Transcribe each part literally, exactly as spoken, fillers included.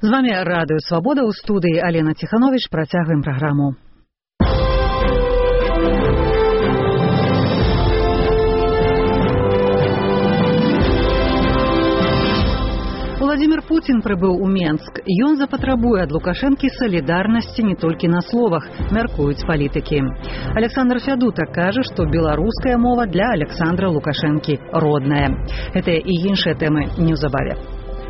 З вами Радыё Свабода, у студыі Алена Ціхановіч. Працягваем праграму. Владимир Путин прыбыў у Менск. Ён запатрабуе ад Лукашэнкі салідарнасці не толькі на словах, мяркуюць палітыкі. Александр Фядута кажа, што беларуская мова для Александра Лукашэнкі родная. Гэтыя і іншыя тэмы неўзабаве.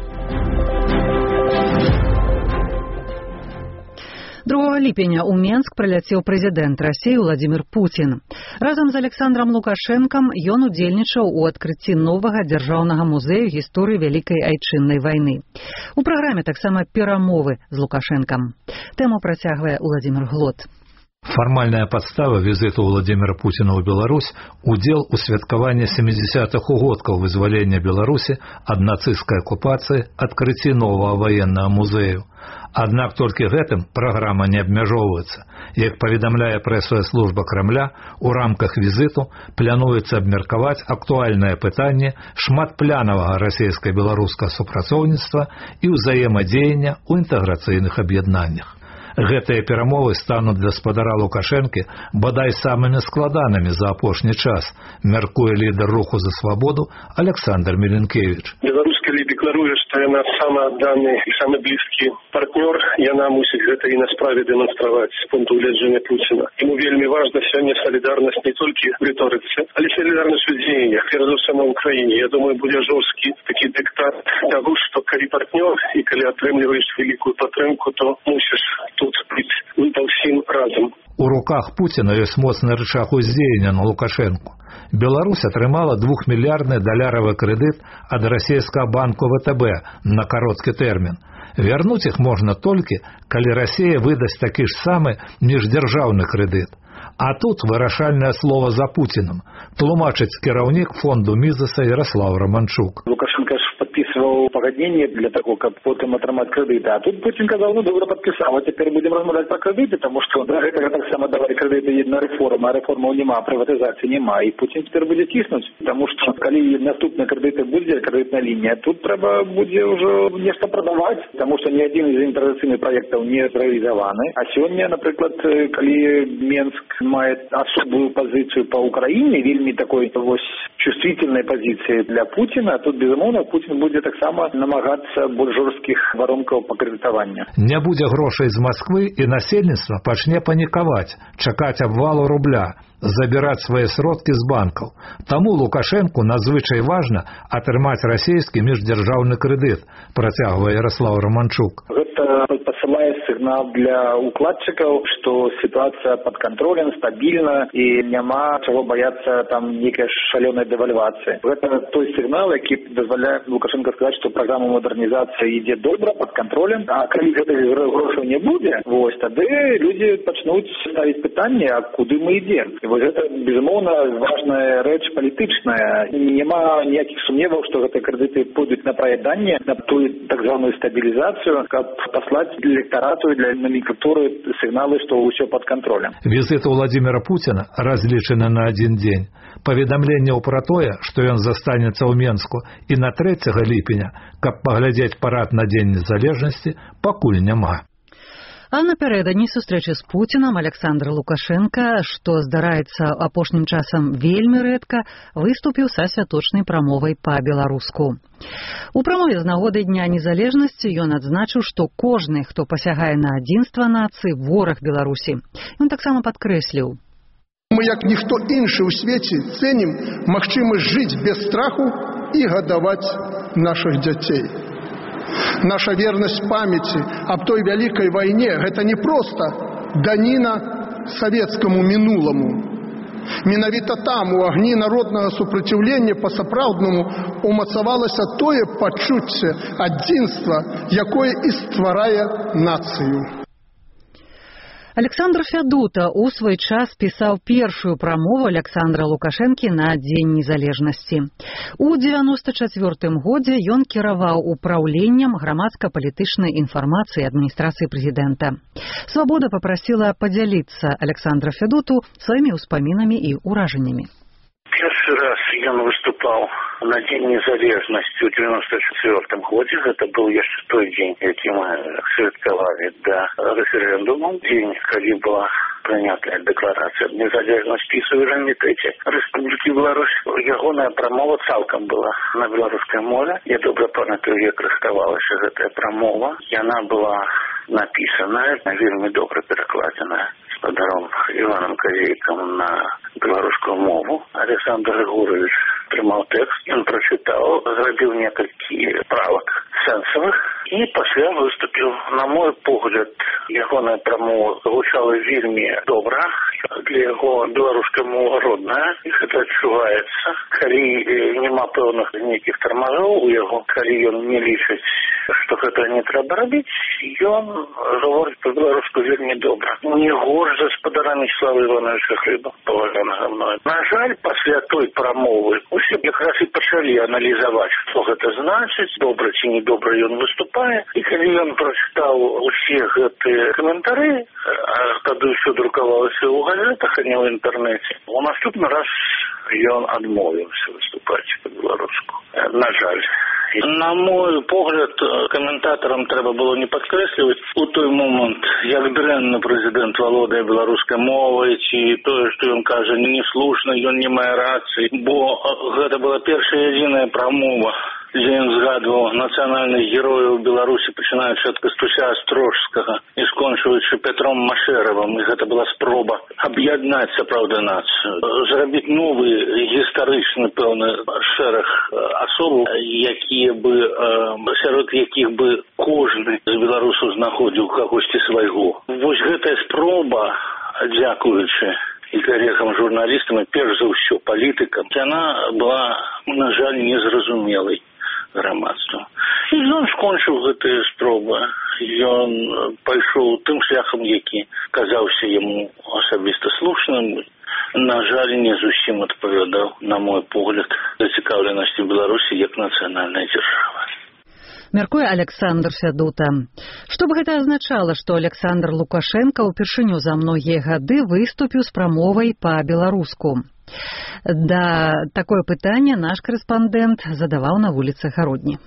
другога ліпеня ў Менск прыляцеў прэзідэнт Расіі Владимир Путин. Разам з Александром Лукашэнкам ён удзельнічаў у адкрыцці новага дзяржаўнага музею гісторыі Вялікай Айчыннай вайны. У праграме таксама перамовы з Лукашэнкам. Тэму працягвае Владимир Глот. Фармальная падстава візіту Владимира Путина ў Беларусь – удзел у святкаванні сямідзясятых угодкаў вызвалення Беларусі ад нацысцкай акупацыі, адкрыцці новага ваеннага музею. Аднак толькі гэтым праграма не абмяжоўваецца. Як паведамляе прэсавая служба Крамля, у рамках візіту плануецца абмеркаваць актуальнае пытанне шматплянавага расійска-беларускага супрацоўніцтва і ўзаемадзеяння ў інтэграцыйных аб'яднаннях. Гэтыя перамовы стануць для спадара Лукашэнкі бадай самымі складанымі за апошні час, мяркуе лідар руху за свабоду Александр Меленкевич. Беларуская лі дэкларуе, што яна самы адданы і самы блізкі партнёр, яна мусіць гэта і на справе дэманстраваць з пункту гледжання Пуціна. Яму вельмі важна сёння салідарнасць не толькі в рыторыцы, але салідарнасць у дзеяннях, перш за ўсё на Украіне. Я думаю, будзе жорсткі такі дыктат таго, што калі партнёр і калі атрымліваеш вялікую падтрымку, то мусіш тут быць па ўсім разам. У руках Пуціна ёсць моцны рычаг уздзеяння на Лукашэнку. Беларусь атрымала двухмільярдны даляравы крэдыт ад расійскага банку ВТБ на кароткі тэрмін. Вярнуць іх можна толькі, калі Расія выдасць такі ж самы міждзяржаўны крэдыт. А тут вырашальнае слово за Путиным, тлумачыць кіраўнік фонду Мізаса Ярослав Романчук. Лукашенко ж подписывал погоднение для того, как потом отрымать кредиты. А тут Путин сказал, ну, добро подписал, а теперь будем размовлять про кредиты, потому что да, это так само давали кредиты на реформу, а реформу нема, приватизации нема. И Путин теперь будет тиснуть, потому что, коли наступные кредиты будет, кредитная линия, тут треба будет уже нечто продавать, потому что ни один из интеграционных проектов не реализованы. А сегодня, например, коли Менск мае особую позицию по Украине, вельми такой вось чувствительной позиции для Путина, тут, безумовно, Путин будет так само намагаться больш жорсткіх варункаў па крэдытаванню. Не будзе грошай з Москвы, і насельніцтва пачне панікаваць, чакаць абвалу рубля, забіраць свае сродкі з банкаў. Таму Лукашэнку надзвычай важна атрымаць расійскі міждзяржаўны крэдыт, працягвае Ярослав Романчук. Гэта посылае сигнал для укладчиков, что ситуация под контролем, стабильна и няма чего бояться там некой шаленой девальвации. Это той сигнал, который позволяет Лукашенко сказать, что программа модернизации идет добро, под контролем, а коли гэтых грошей не будет, вот, тогда люди начнут ставить питание, а куда мы идем. И вот это, безумовно, важная речь политичная. Нема никаких сомневов, что эти кредиты пойдут на проедание, на ту так званую стабилизацию, как послать электорату и для номенклатуры сигналы, что все под контролем. Визит Владимира Путина разлічаны на один день. Паведамленняў пра тое, што ён застанецца ў Менску і на трэцяга ліпеня, каб паглядзець парад на Дзень незалежнасці, пакуль няма. А напярэдадні сустрэчы з Пуцінам Александр Лукашенко, што здараецца апошнім часам вельмі рэдка, выступіў са святочнай прамовай па-беларуску. У прамове з нагоды Дня незалежнасці ён адзначыў, што кожны, хто пасягае на адзінства нацыі, вораг Беларусі. Ён таксама падкрэсліў: мы, як ніхто іншы ў свеце, цэнім магчымасць жыць без страху і гадаваць нашых дзяцей. Наша верность памяти об той великой войне – это не просто данина советскому минулому. Менавіта там, у агні народного супраціўлення па-сапраўднаму умацавалася тое пачуцце адзінства, якое і стварае нацыю. Александр Фядута у свой час пісаў першую прамову Александра Лукашэнкі на Дзень незалежнасці. У дзевяноста чацвёртым годзе ён кіраваў упраўленнем грамадска-палітычнай інфармацыі адміністрацыі прэзідэнта. Свабода папрасіла падзяліцца Александра Фядуту сваімі ўспамінамі і ўражаннямі. Першы першы раз ён выступаў на Дзень незалежнасці ў девяносто четвёртым годзе. Гэта быў яшчэ той дзень, які мы святкавалі да рэферэндуму. Дзень, калі была прынятая дэкларацыя аб незалежнасці і суверэнітэце Рэспублікі Беларусь. Ягоная прамова цалкам была на беларускай мове. Я добра памятаю, як рыхтавалася гэтая прамова. Яна была напісаная, вельмі добра перакладзеная гаспадаром Іванам Казейкам на беларускую мову. Александр Григорович трымаў тэкст, ён прачытаў, зрабіў некалькі правак сэнсавых і пасля выступіў. На мой погляд, ягоная прамова гучала вельмі добра. Для яго беларуская мова родная, і гэта адчуваецца. Калі няма пэўных нейкіх тармазоў у яго, калі ён не лічыць, што гэта не трэба рабіць, ён гаворыць па-беларуску вельмі добра. Не горш за гаспадара Мячеслава Івановича Хлеба, паважанага мною. На жаль, пасля той прамовы усе якраз і пачалі аналізаваць, што гэта значыць, добра ці не добра ён выступае. І калі ён прачытаў усе гэтыя каментары, а тады ўсё друкавалася ў газетах, а не ў інтэрнэце, у наступны раз ён адмовіўся выступаць па-беларуску. На жаль. На мой погляд, каментатарам трэба было не падкрэсліваць у той момант, як дрэнна прэзідэнт валодае беларускай мовай, ці тое, што ён кажа, неслушна, ён не мае рацыі, бо гэта была першая адзіная прамова, дзе ён згадваў нацыянальных герояў Беларусі, пачынаючы ад Кастуся Астрожскага і скончваючы Петром Машэравым. І гэта была спроба аб'яднаць сапраўды нацыю, зрабіць новы гістарычны пэўны шэраг асобаў, якія бы, сярод якіх бы кожны з беларусаў знаходзіў кагосьці свайго. Вось гэтая спроба, дзякуючы і калегам-журналістам, і перш за ўсё палітыкам, яна была, на жаль, незразумелай грамадству. І ён скончыў гэтыя спробы. Ён пайшоў тым шляхам, які казаўся яму асабіста слушным. На жаль, не зусім адпавядаў, на мой погляд, зацікаўленасці Беларусі як нацыянальнай дзяржавы. Мяркуе Александр Сядута. Што б гэта азначала, што Александр Лукашенко ўпершыню за многія гады выступіў з прамовай па-беларуску? Да, такое пытанне наш корреспондент задавал на улице Городни.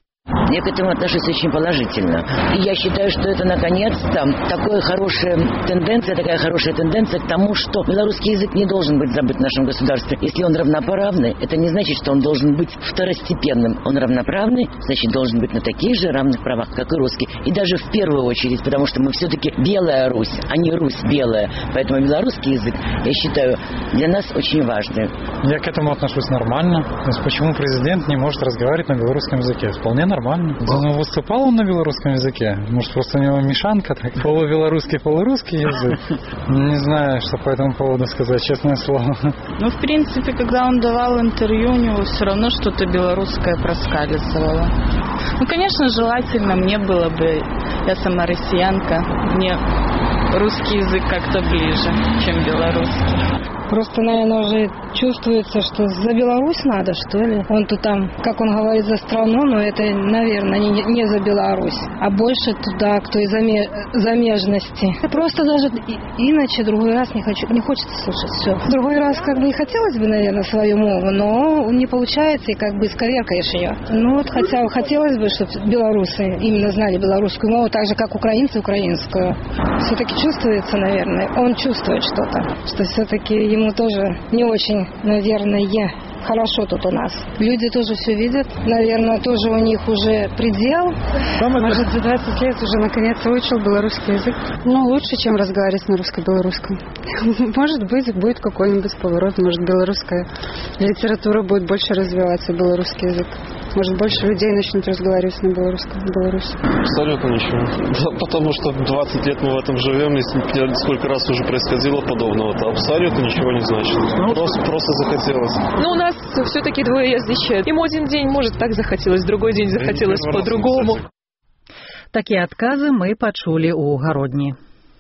Я к этому отношусь очень положительно. И я считаю, что это наконец-то такая хорошая тенденция, такая хорошая тенденция к тому, что белорусский язык не должен быть забыт в нашем государстве. Если он равноправный, это не значит, что он должен быть второстепенным. Он равноправный, значит, должен быть на таких же равных правах, как и русский. И даже в первую очередь, потому что мы все-таки белая Русь, а не Русь белая. Поэтому белорусский язык, я считаю, для нас очень важный. Я к этому отношусь нормально. То есть, почему президент не может разговаривать на белорусском языке? Вполне нормально. Но выступал он на белорусском языке? Может, просто у него мешанка, так, полубелорусский, полурусский язык? Не знаю, что по этому поводу сказать, честное слово. Ну, в принципе, когда он давал интервью, у него все равно что-то белорусское проскальзывало. Ну, конечно, желательно мне было бы, я сама россиянка, мне русский язык как-то ближе, чем белорусский. Просто, наверное, уже чувствуется, что за Беларусь надо, что ли. Он тут там, как он говорит, за страну, но это, наверное, не, не за Беларусь, а больше туда, кто из замежности. Просто даже иначе другой раз не хочу, не хочется слушать все. Другой раз как бы и хотелось бы, наверное, свою мову, но не получается, и как бы исковеркаешь ее. Ну вот хотя хотелось бы, чтобы белорусы именно знали белорусскую мову, так же, как украинцы украинскую. Все-таки чувствуется, наверное, он чувствует что-то, что все-таки ему тоже не очень, наверное, хорошо тут у нас. Люди тоже все видят. Наверное, тоже у них уже предел. Может, за двадцать лет уже наконец выучил белорусский язык. Ну, лучше, чем разговаривать на русско-белорусском. Может быть, будет какой-нибудь поворот. Может, белорусская литература будет больше развиваться, белорусский язык. Может, больше людей начнут разговаривать на белорусском в Беларуси. Абсолютно ничего. Потому что двадцать лет мы в этом живем, и сколько раз уже происходило подобного. Это абсолютно ничего не значит. Просто, просто захотелось. Ну, у нас все-таки двоеязычие. Ему один день, может, так захотелось, другой день захотелось по-другому. Такие отказы мы почули у Городни.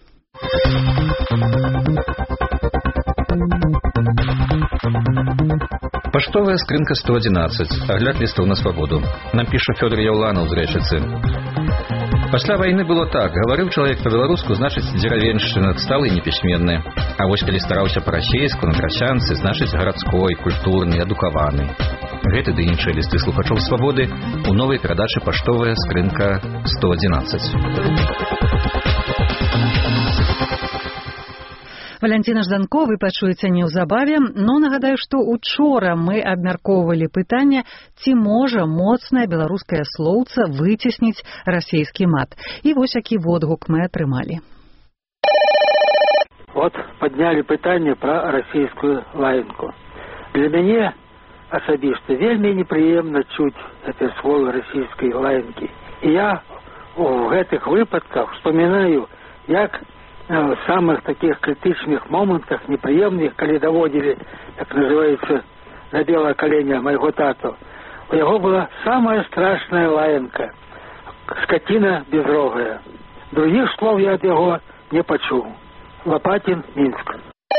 Паштовая скрынка сто одиннадцать. Агляд листов на свободу. Нам пишет Федор Яуланов з Рэчыцы. Пасля вайны было так: гаварыў чалавек па-беларуску, значыць дзеравеншчына, сталы і непісьменны. А вось калі стараўся па-расейску, на трасянцы, значыць гарадской, культурны, адукаваны. Гэты ды іншыя лісты слухачоў свабоды у новай перадачы «Паштовая скрынка сто адзінаццаць». Валянціна Жданко вы пачуеце неўзабаве, но нагадаю, што учора мы абмяркоўвалі пытанне, ці можа моцнае беларускае слоўца выцесніць расейскі мат. І вось які водгук мы атрымалі. Вот подняли пытанне про расійскую лаянку. Для мяне асабіста вельмі непрыемна чуць гэтыя словы расійскай лаянкі. І я у гэтых выпадках вспоминаю, як в самых таких критичных моментах, неприемных, когда доводили, так называется, на белое колено моего тату, у него была самая страшная лаянка, скотина безрогая. Других слов я от его не почул. Лопатин, Минск.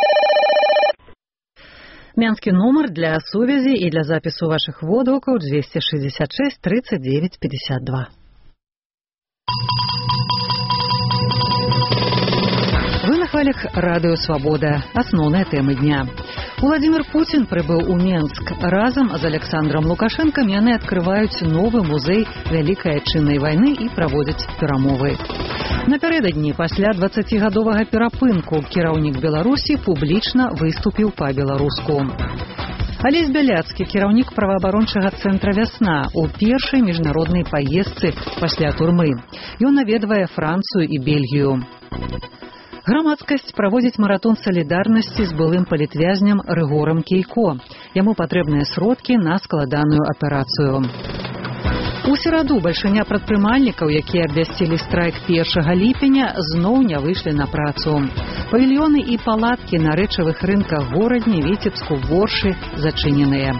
Мянскі нумар для сувязі і для запісу вашых водгукаў двести шестьдесят шесть тридцать девять пятьдесят два. Вы на хвалях радыё «Свабода». Асноўныя тэмы дня. Владимир Путин прыбыў у Менск. Разам з Александром Лукашенком яны адкрываюць новы музей Вялікай Адчыннай вайны і праводзяць перамовы. Напярэдадні пасля дваццацігадовага перапынку кіраўнік Беларусі публічна выступіў па-беларуску. Алесь Бяляцкі, кіраўнік праваабарончага цэнтра «Вясна», у першай міжнароднай паездцы пасля турмы. Ён наведвае Францыю і Бельгію. Грамадскасць праводзіць маратон салідарнасці з былым палітвязням Рыгорам Кейко. Яму патрэбныя сродкі на складаную аперацыю. У сераду бальшыня прадпрымальнікаў, якія абвясцілі страйк першага ліпеня, зноў не выйшлі на працу. Павільёны і палаткі на рэчавых рынках Горадні, Віцебску, Воршы зачыненыя.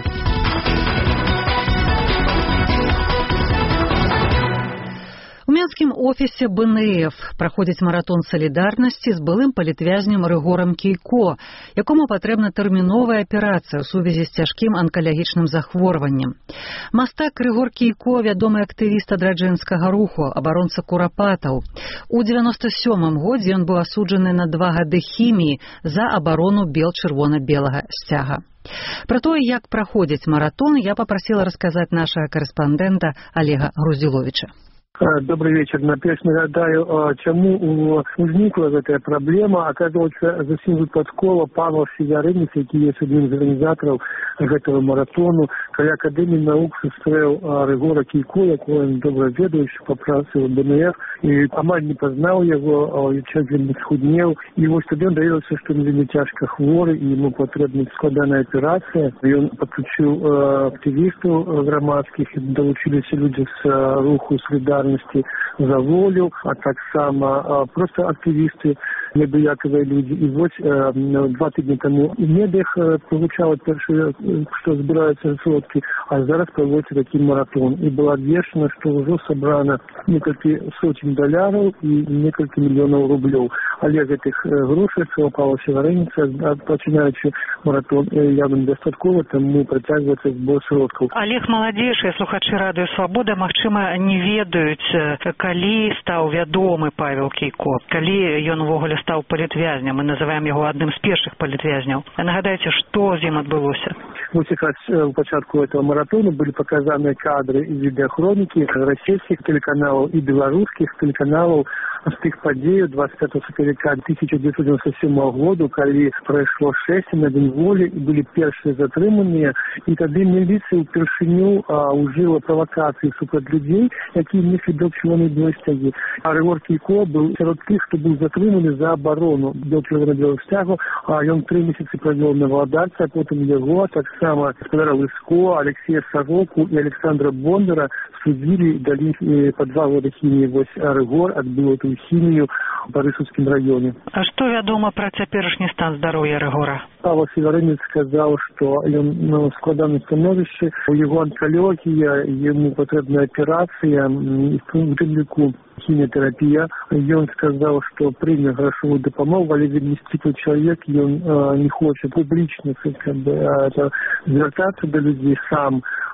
У менскім офісе бэ эн эф праходзіць маратон салідарнасці з былым палітвязням Рыгорам Кейко, якому патрэбна тэрміновая аперацыя ў сувязі з цяжкім анкалагічным захворваннем. Мастак Рыгор Кейко, вядомы актывіст адраджэнскага руху, абаронца курапатаў. У дзевяноста сёмым годзе ён быў асуджаны на два гады хіміі за абарону бел-чырвона-белага сцяга. Пра тое, як праходзіць маратон, я папрасіла расказаць нашага карэспандэнта Олега Груздзіловіча. Добрый вечер. Наперед нагадаю, чему возникла эта проблема. Оказывается, зусім выпадкова Павел Сіярынец, які є одним з організаторів этого маратону, коли Академії наук зустрів Рыгора Кейко, якого він добре ведаючи, по праці в бэ эн эф, і амаль не познав його, чоловік він схуднів. І ось тоді виявилося, що він вельми тяжко хворий, і йому потрібна складана операція. Він підключив активістів громадських, і долучилися люди з руху «Солідарність» за волю, а так само просто активисты, недояковые люди. И вот э, два тижні тому в медиах э, получало першие, что собираются сродки, а зараз проводится такой маратон. И было обвешено, что уже собрано несколько сотен долларов и несколько миллионов рублей. Олег этих э, грошей, Павла Сіярынца, починаючи маратон, э, явно недостатково, тому протягивается сбор сродков. Олег маладзейшыя слухачы радыё «Свабода», магчыма, не ведаюць, калі стаў вядомы Павел Кейко, калі ён увогуле стаў палітвязням, мы называем яго адным з першых палітвязняў. Нагадайце, што з ім адбылося? Вот как раз в початку этого маратона были показаны кадры из видеохроники российских телеканалов и белорусских телеканалов з тых падзеяў двадцать пятого сакавіка тысяча девятьсот девяносто седьмого года, калі прайшло шесть на день волі, і былі першыя затрыманыя, і тады міліцыя ўпершыню ўжыла правакацыі супраць людзей, якія неслі бел-чырвона-белыя сцягі. А Рыгор Кейко быў сярод тых, хто быў затрыманы за абарону бел-чырвона-белых сцягаў, а ён тры месяцы правёў на валадарцы, а потым яго, таксама гаспадара Лыско, Алексея Сароку і Александра Бондара судзілі, далі па два года хіміі. Вось Рыгор адбыў эту хімію в Барысаўскім раёне. А што вядома пра цяперашні стан здароўя Рыгора? Павел Сіярынец сказаў, што ён на складаным становішчы, у яго онкалогія, яму патрэбная аперацыя, і у тым ліку хіміятэрапія. Ён сказаў, што прыме грашовую дапамогу, але вельмі сціплы чалавек, ён э, не хоча публічна звяртацца да людзей сам.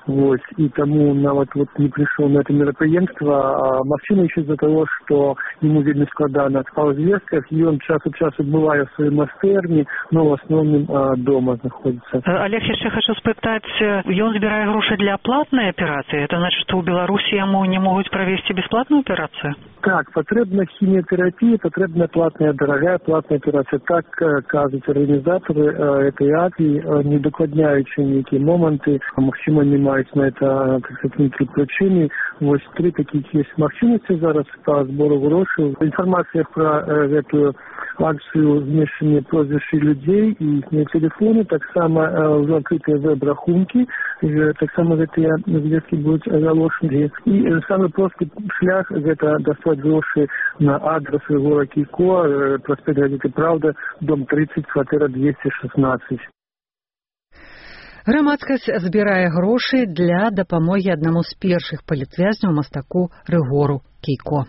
Вот, и тому нават вот не пришел на это мероприемство, а магчыма еще из-за того, что ему вельмі складана па звестках, и он час от часу бывае в своей майстэрні, но в основном а, дома находится. Олег, яшчэ хочу спытаць, ён збірае грошы для платнай аперацыі? Это значит, что у Беларусі яму не могуць правесці бесплатную операцию? Так, потребна химиотерапия, потребна платная, дорогая платная операция. Так кажуть организаторы этой акции, не докладняючи ніякі моменты, магчыма не маюць на это, так сказать, ніякі причины. Вот три таких есть магчымасці зараз по сбору грошей. Информация про эту акцию змешчання прозвішчы людей и их телефоны, так само уже открытые веб-рахунки, так само гэтыя звесткі будуць оголошены. И самый простый шлях это достать гроши на адрес город Кейко, проспект Газеты «Правда», дом тридцать, квартира двести шестнадцать. Грамадскасць збірае грошы для дапамогі аднаму з першых палітвязняў мастаку Рыгору Кейко.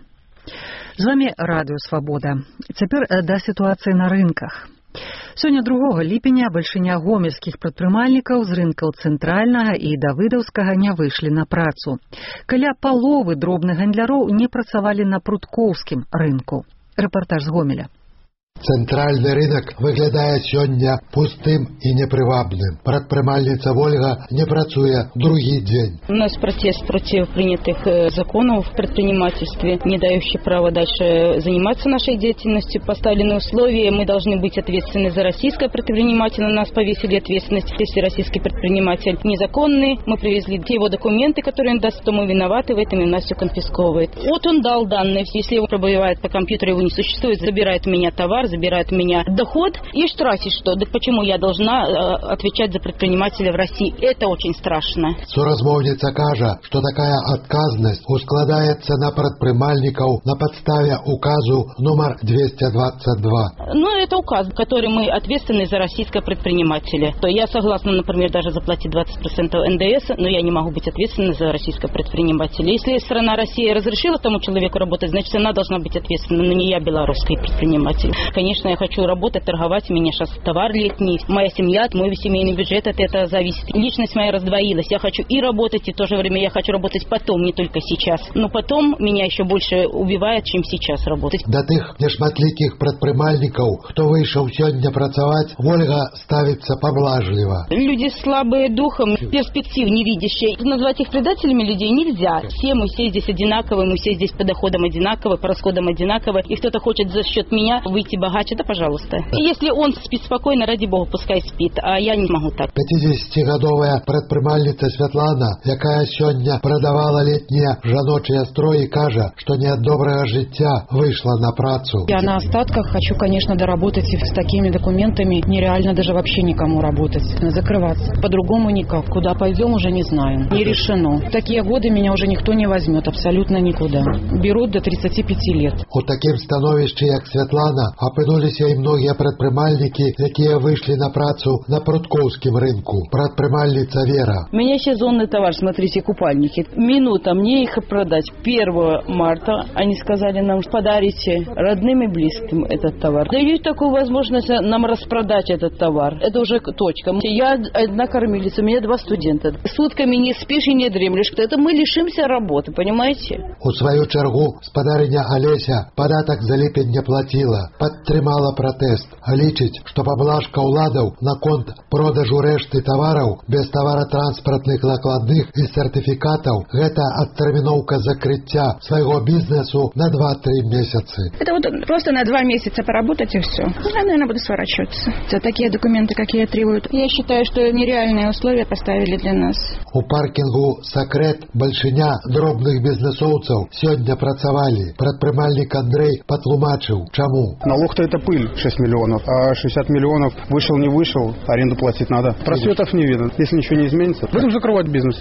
З вами Радыё Свабода. Цяпер да сітуацыі на рынках. Сёння другога ліпеня бальшыня гомельскіх прадпрымальнікаў з рынкаў цэнтральнага і давыдаўскага не выйшлі на працу. Каля паловы дробных гандляроў не працавалі на пруткоўскім рынку. Рэпартаж з Гомеля. Цэнтральны рынок выглядае сёння пустым і непрывабным. Прадпрымальніца Вольга не працуе другі дзень. У нас протест против принятых законов в предпринимательстве, не дающих права дальше заниматься нашей деятельностью. Поставлены условия, мы должны быть ответственны за российское предпринимателя. На нас повесили ответственность, если российский предприниматель незаконный. Мы привезли те его документы, которые он даст, то мы виноваты в этом, и у нас все конфисковывает. Вот он дал данные, если его пробивает по компьютеру, его не существует, забирает у меня товар, забирает у меня доход и штрафит, что. Так почему я должна э, отвечать за предпринимателя в России? Это очень страшно. Суразмоўніца кажа, что такая отказность ускладаецца на прадпрымальнікаў на подставе указу номер двести двадцать два. Ну, это указ, который мы ответственны за российское предпринимателя. То я согласна, например, даже заплатить двадцать процентов эн дэ эс, но я не могу быть ответственной за российское предпринимателя. Если страна Россия разрешила тому человеку работать, значит, она должна быть ответственна, но не я, белорусский предприниматель. Конечно, я хочу работать, торговать, у меня сейчас товар летний, моя семья, мой семейный бюджет от этого зависит. Личность моя раздвоилась, я хочу и работать, и в то же время я хочу работать потом, не только сейчас. Но потом меня еще больше убивает, чем сейчас работать. Да тых нешматлікіх прадпрымальнікаў, хто выйшаў сёння працаваць, Вольга ставится поблажліва. Люди слабые духом, перспектив не видящие. Назвать их предателями людей нельзя. Все мы все здесь одинаковые, мы все здесь по доходам одинаковые, по расходам одинаковые. И кто-то хочет за счет меня выйти богаче, да, пожалуйста. И если он спит спокойно, ради бога, пускай спит, а я не могу так. пяцідзесяцігадовая прадпрымальніца Святлана, якая сёння прадавала летнія жаночыя строі, кажа, што не ад добрага жыцця выйшла на працу. Я на остатках хочу, конечно, доработать, и с такими документами нереально даже вообще никому работать, закрываться. По-другому никак. Куда пойдем, уже не знаю. Не решено. В такие годы меня уже никто не возьмет, абсолютно никуда. Берут до тридцати пяти лет. У такім становішчы, як Святлана, апынуліся і многія прадпрымальнікі, якія выйшлі на працу на пруткоўскім рынку. Прадпрымальніца Вера. У меня сезонный товар, смотрите, купальники. Минута мне их продать. первого марта они сказали нам, подарите родным и близким этот товар. Дают такую возможность нам распродать этот товар. Это уже точка. Я одна кормилица, у меня два студента. Сутками не спишь и не дремлешь. Это мы лишимся работы, понимаете? У свою чергу спадарыня Олеся податок за ліпень не платила. Падтрымала пратэст. Лічыць, што паблажка ўладаў наконт продажу рэшты тавараў без таваратранспартных накладных і сертыфікатаў — гэта адтэрміноўка закрыцця свайго бізнесу на два-три месяцы. Это вот просто на два месяца поработать и все. Я, наверное, буду сворачиваться. За такие документы, какие требуют. Я считаю, что нереальные условия поставили для нас. У паркінгу «Сакрэт» бальшыня дробных бізнесоўцаў сёння працавалі. Прадпрымальнік Андрей патлумачыў, чаму. Налог-то это пыль, шесть миллионов, а шестьдесят миллионов вышел, не вышел, аренду платить надо. Просветов не видно. Если ничего не изменится, будем закрывать бизнес.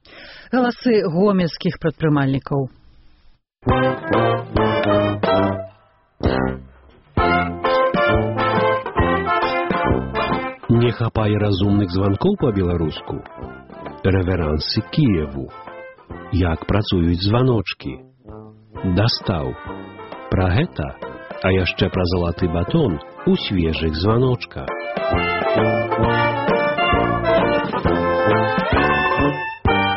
Галасы гомельскіх прадпрымальнікаў. Не хапае разумных званкоў па-беларуску. Рэверансы Кіеву. Як працуюць званочкі. Дастаў. Пра гэта, а яшчэ пра залаты батон у свежых званочках.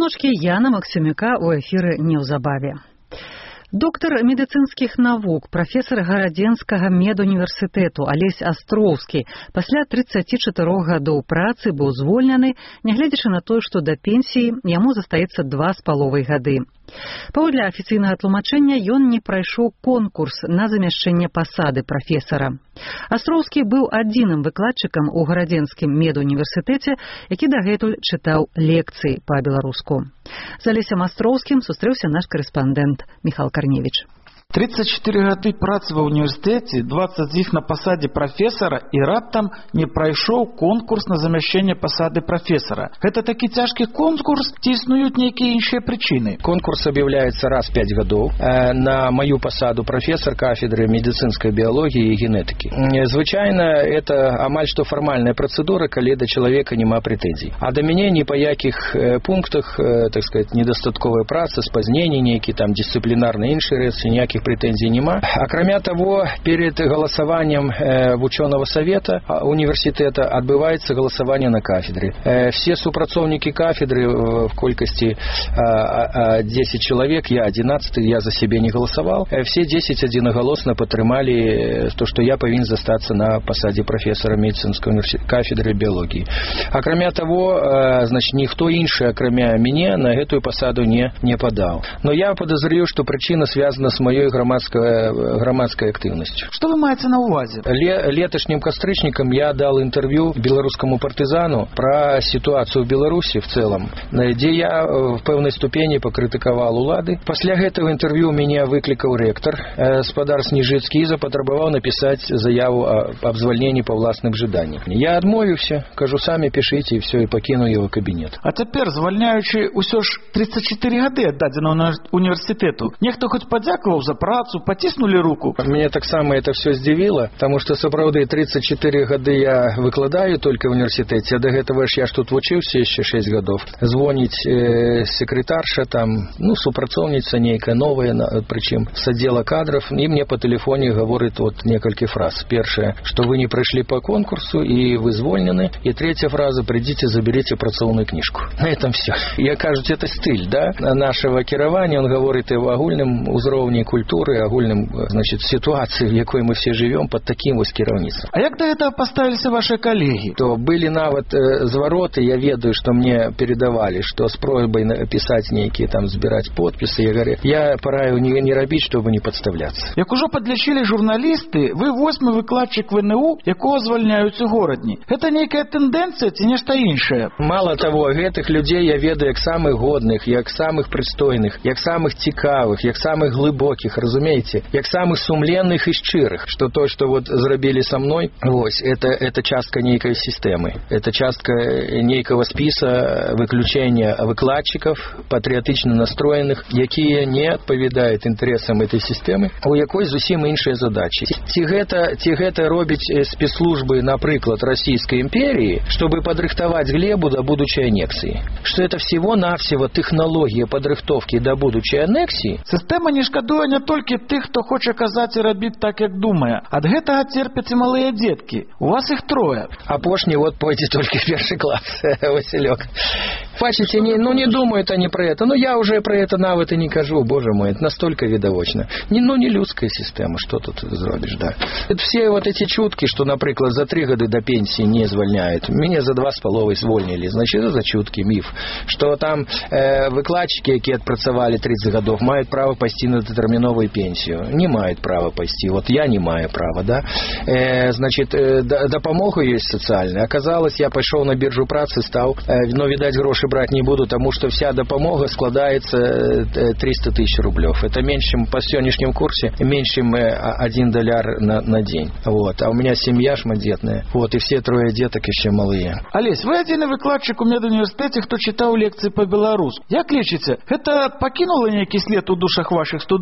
званочкі Яна Максімюка ў эфіры неўзабаве. Доктар медыцынскіх навук, прафесар Гарадзенскага медуніверсітэту Алесь Астроўскі пасля трыццаці чатырох гадоў працы быў звольнены, нягледзячы на тое, што да пенсіі яму застаецца два з паловай гады. Паводле афіцыйнага тлумачэння, ён не прайшоў конкурс на замяшчэнне пасады прафесара. Астроўскі быў адзіным выкладчыкам у Гарадзенскім медуніверсітэце, які дагэтуль чытаў лекцыі па-беларуску. З Алесем Астроўскім сустрэўся наш корэспандэнт Міхал Карневіч. тридцать четыре гады працы ва універсітэце, двадцать з іх на пасадзе прафесара, і раптам не прайшоў конкурс на замяшчэнне пасады прафесара. Гэта такі цяжкі конкурс, ці існуюць нейкія іншыя прычыны? Конкурс объявляется раз в пять годов э, на мою посаду профессор кафедры медицинской биологии и генетики. Звычайно, это амаль что формальная процедура, калі да человека нема претензий. А до меня ни по яких э, пунктах, э, так сказать, недостатковая праца, спазнение, некие там дисциплинарные іншыя рэчы, ніякіх претензий нема. Акрамя того, перед голосованием э, в ученого совета университета отбывается голосование на кафедре. Э, все супрацовники кафедры э, в колькости э, десять человек, я одиннадцатый, я за себя не голосовал. Э, все десять единоголосно подтримали то, что я повинен застаться на посаде профессора медицинской кафедры биологии. Акрамя того, э, значит, никто инший, акрамя меня, на эту посаду не, не подал. Но я подозреваю, что причина связана с моей громадской, громадской активностью. Что вы маете на увазе? Ле, летошним кастрычником я дал интервью белорусскому партизану про ситуацию в Беларуси в целом, где я в певной ступени покритиковал улады. После этого интервью меня выкликал ректор э, спадар Снежицкий и запотребовал написать заяву о, об звольнении по властным жаданиям. Я отмовился, кажу, сами пишите, и все, и покину его кабинет. А теперь, звольняючи усё ж тридцать четыре гады от дадзенного университету, нехто хоть подякував за працу, потиснули руку? Меня так само это все здивило, потому что, сапраўды, тридцать четыре гады я выкладаю только в университете, а до этого ж я ж тут вучился еще шесть годов. Звонить э, секретарша там, ну, супрацовница нейкая новая, причем с отдела кадров, и мне по телефоне говорит вот несколько фраз. Первая, что вы не прошли по конкурсу и вы звольнены. И третья фраза, придите, заберите працоўную книжку. На этом все. Я кажуть, это стиль, да, нашего кіравання. Он говорит и в агульном узроўні культуры, агульным, значит, ситуации, в якой мы все живем, под таким вот кіраўніцтвом. А як до этого поставились ваши коллеги? То были нават э, звороты, я ведаю, что мне передавали, что с просьбой написать некие там, сбирать подписи. Я говорю, я пораю не, не робить, чтобы не подставляться. Як уже подлічили журналисты, вы восьмый выкладчик в эн у, якого звольняють у городні. Это некая тенденция, ці нешта іншае? Мало того, гэтых людей я ведаю як самых годных, як самых прыстойных, як самых цікавых, як самых глыбоких, разумеете, як самых сумленных и шчырых, что то, что вот зрабілі со мной, вось, это, это частка нейкой системы, это частка нейкого списа выключения выкладчиков, патриотично настроенных, якія не адпавядаюць інтарэсам этой системы, у якой зусім іншыя задачи. Ці гэта, ці гэта робіць спецслужбы, напрыклад, Российской империи, чтобы подрыхтовать глебу до будущей аннексии. Что это всего-навсего технология подрыхтовки до будущей аннексии. Система не шкадуе не толькі тых, хто хоче казаць і рабіць так, як думае. Ад гэтага церпяць і малыя дзеткі. У вас их трое. Апошні вот пойдет только в первый класс, Василек. Бачите, не, ну не думают они про это. Ну я уже про это навык и не кажу, боже мой, это настолько видовочно. Не, ну не людская система, что тут зробишь, да. Это все вот эти чутки, что, например, за три года до пенсии не звольняют. Меня за два с половой звольнили. Значит, это за чутки, миф. Что там э, выкладчики, які отпрацовали тридцать годов, мають право пойти на детерминовую пенсию. Не мають права пойти. Вот я не маю права, да. Э, значит, э, допомога есть социальная. Оказалось, я пошел на биржу працы, стал, э, но, видать, гроши брать не буду, потому что вся допомога складается э, триста тысяч рублев. Это меньше, чем по сегодняшнем курсе, меньше, чем э, один доляр на, на день. Вот. А у меня семья шмадетная. Вот. И все трое деток еще малые. Олесь, вы один выкладчик у медуніверсітэце, хто читал лекции по белорус. Як лечите? Это покинуло некий след у душах ваших студентов?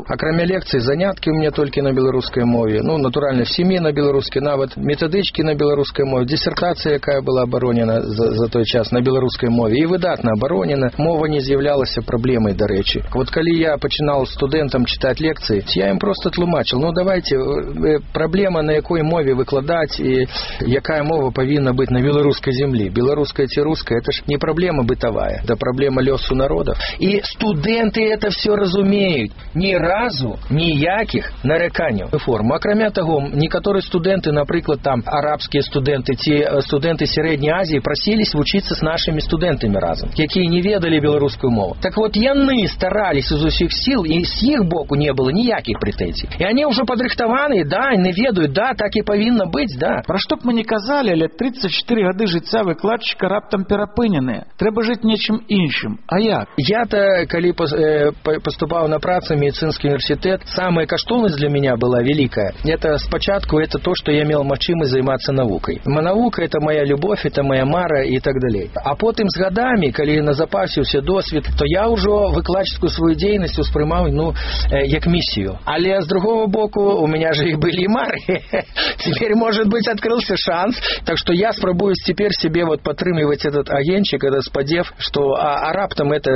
Акрамя лекцый, заняткі у меня толькі на беларускай мове. Ну, натуральна, в сем'і на беларускай, нават метадычкі на беларускай мове, дысертацыя, якая была абаронена за, за той час на беларускай мове, і выдатна абаронена. Мова не з'яўлялася праблемай, дарэчы. Вот калі я пачынаў студэнтам чытаць лекцыі, я ім просто тлумачыў, ну, давайте, праблема, на якой мове выкладаць і якая мова павінна быць на беларускай землі. Беларуская ці руская, это ж не праблема бытавая, это праблема лёсу народов. І студэнты это все разумеюць. Ні разу ніякіх нареканняў форму. Акрамя таго, некаторыя студэнты, напрыклад, там арабскія студэнты ці студэнты Сярэдняй Азіі прасіліся вучыцца з нашымі студэнтамі разам, якія не ведалі беларускую мову. Так вот, яны стараліся з усіх сіл, і з іх боку не было ніякіх прэтэнзій. І они ўжо падрыхтаваныя, да, яны ведаюць, да, так і павінна быць, да. Пра што б мы не казалі, але тридцать четыре гады жыцця выкладчыка раптам перапыненыя. Трэба жыць нечым іншым. А як? Я-то, калі поступаў на працу в медицинский университет, самая каштоўнасць для меня была великая. Это спочатку это то, что я имел магчымасць займацца навукай. Наука это моя любовь, это моя мара и так далее. А потым з гадамі, калі назапасіўся досвед, то я ўжо выкладчыцкую свою дзейнасць успрымаў, ну, як миссию. Але с другого боку, у меня же и были и мары. Теперь, может быть, открылся шанс. Так что я спробую теперь себе вот подтрымліваць этот агенчик, этот спадзев, что а, а раптам это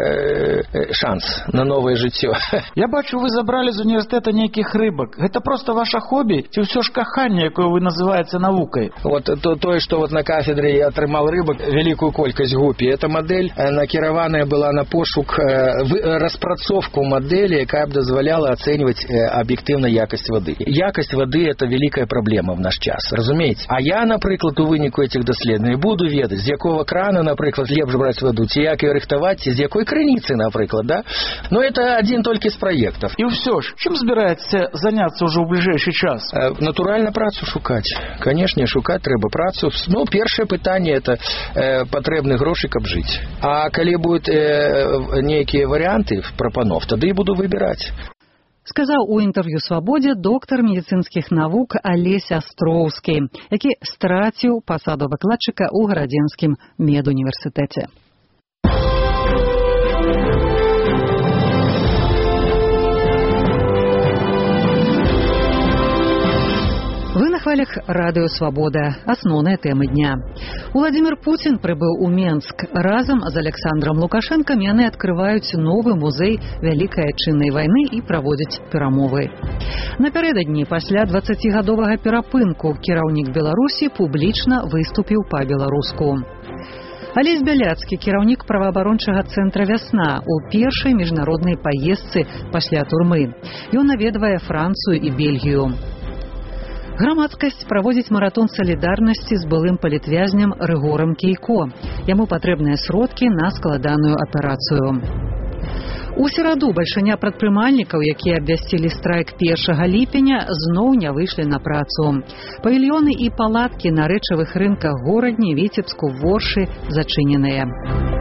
э, шанс на новое жыццё. Я бачу, вы забрали з універсітэта нейкіх рыбак. Гэта просто ваше хобі ці ўсё ж каханне, якое вы называеце навукай? Вот то, тое, што вот на кафедре я атрымал рыбак, великую колькасць гупі. Эта модель накіраваная была на пошук, распрацоўку модели, якая б дазваляла ацэньваць аб'ектыўна якасць вады. Якасць вады это великая проблема в наш час, разумееце? А я, напрыклад, у выніку этих даследаванняў буду ведаць, з якого крана, напрыклад, лепш браць ваду, ці як её рыхтаваць, з якой крыніцы, напрыклад, да? Но это один только из проектов. И все ж, чым збіраецеся заняться уже в ближайший час? Э, натурально працу шукаць. Конечно, шукаць трэба працу. Ну, першае пытанне это э, патрэбны грошы, каб жыць. А калі будуць э, нейкія варианты прапанов, тады і буду выбіраць. Сказаў у інтэрв'ю «Свабодзе» доктар медыцынскіх навук Алесь Астроўскі, які страціў пасаду выкладчыка ў Гарадзенскім медуніверсітэце. Вы на хвалях радыё «Свабода». Асноўныя тэмы дня. Владимир Путин прыбыў у Менск. Разам з Александром Лукашенком яны адкрываюць новы музей Вялікай Адчыннай вайны і праводзяць перамовы. Напярэдадні пасля дваццацігадовага перапынку кіраўнік Беларусі публічна выступіў па-беларуску. Алесь Бяляцкі, кіраўнік праваабарончага цэнтра «Вясна» у першай міжнароднай паездцы пасля турмы. Ён наведвае Францыю і Бельгію. Грамадскасць праводзіць маратон салідарнасці з былым палітвязням Рыгорам Кейко. Яму патрэбныя сродкі на складаную аперацыю. У сераду бальшыня прадпрымальнікаў, якія абвясцілі страйк першага ліпеня, зноў не выйшлі на працу. Павільёны і палаткі на рэчавых рынках горадні, Віцебску, Воршы зачыненыя.